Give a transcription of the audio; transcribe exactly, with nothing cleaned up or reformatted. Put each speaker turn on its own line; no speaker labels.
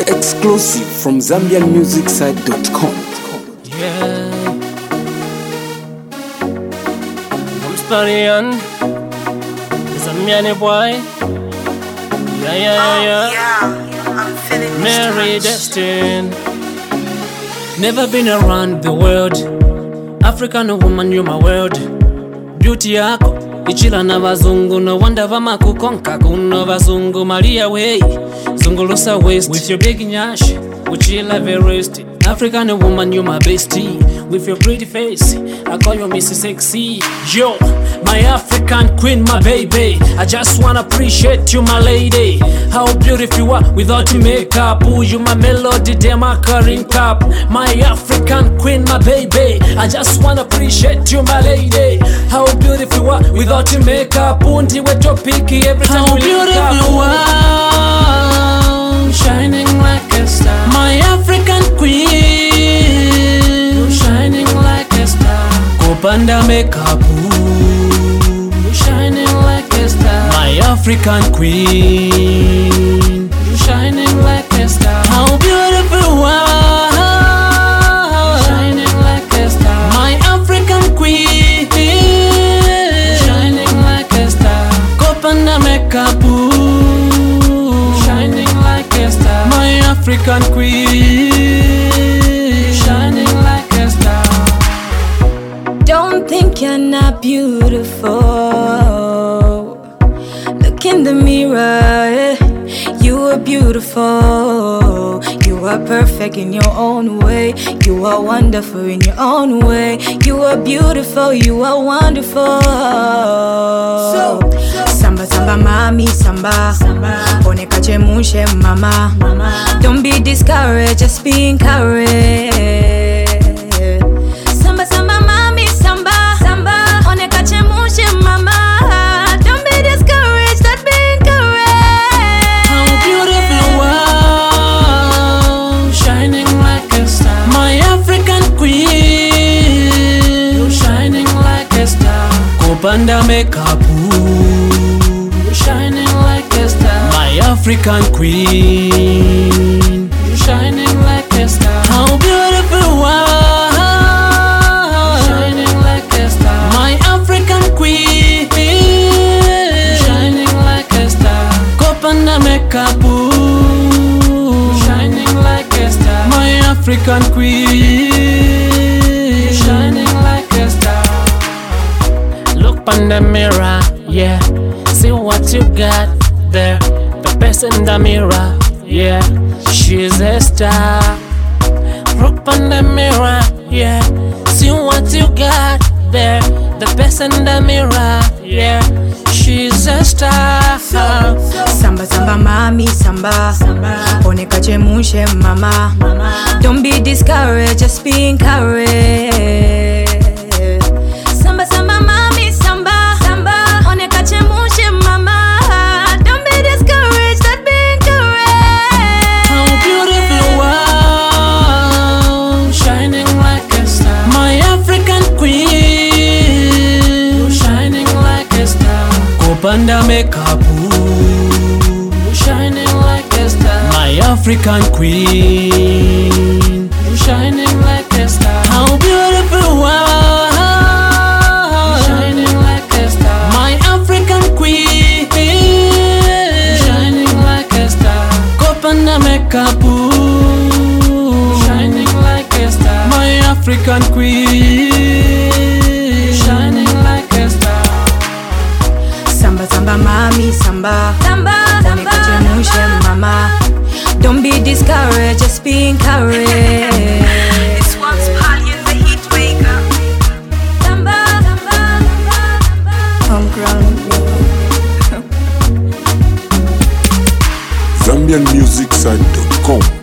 Exclusive from Zambian Music Site dot com.
Yeah, I'm Spanian, Zambian boy. Yeah, yeah, yeah,
yeah. I'm feeling
Mary Destin. Never been around the world. African woman, you're my world. Beauty yako ichila na vazungu, no wonder vama kukonka kuno vazungu. Maria way zungulusa waist with your big nyash, uchila veresti. African woman, you're my bestie. With your pretty face, I call you Missus Sexy. Yo, my African queen, my baby. I just wanna appreciate you, my lady. How beautiful you are without makeup. Ooh, you my melody, damn my current cup. My African queen, my baby. I just wanna appreciate you, my lady. How beautiful you are without makeup. Ooh, ndiwe topiki every time
How
we link up.
beautiful you are, shining like a star. My African queen, shining like a star.
Kupanda makeup,
You're shining like a star.
my African queen.
You're shining like a star.
How beautiful you are,
Shining like a star.
my African queen.
Shining like a star.
Kupanda makeup,
Shining like a star.
my African queen.
Shining like a star.
Don't think you're not beautiful. Look in the mirror, you are beautiful. You are perfect in your own way. You are wonderful in your own way. You are beautiful, you are wonderful. Samba samba mami samba, oneka chemushe mama. Don't be discouraged, just be encouraged. Samba samba mami samba, samba oneka chemushe mama. Don't be discouraged, just be encouraged.
How beautiful you are, shining like a star. My African queen, you're shining like a star.
Kupanda makeup,
You're shining like a star.
my African queen.
You're shining like a star.
How beautiful you are,
Shining like a star.
my African queen.
Shining like a star.
Kupanda makeup,
Shining like a star.
my African queen.
Shining like a star.
Look on the mirror, yeah. See what you got there. The best in the mirror, yeah. She's a star. Look on the mirror, yeah. See what you got there. The best in the mirror, yeah. She's a star.
Samba samba mami samba, oneka chemushe mama. Don't be discouraged, just be encouraged. Samba samba mami samba, samba oneka chemushe mama. Don't be discouraged, just be encouraged.
How beautiful you are, shining like a star. My African queen, you're shining like a star.
Kupanda makeup,
You're shining like a star.
my African queen.
You're shining like a star.
How beautiful you are,
Shining like a star.
my African queen.
Shining like a star.
Kupanda makeup,
Shining like a star.
my African queen.
Shining like a star.
Samba samba mami samba, Samba oneka chemushe mama. Don't be discouraged, just be encouraged.
This one's Pallion, the heat maker.
Samba samba samba samba. Homegrown.
Zambian Music Site dot com.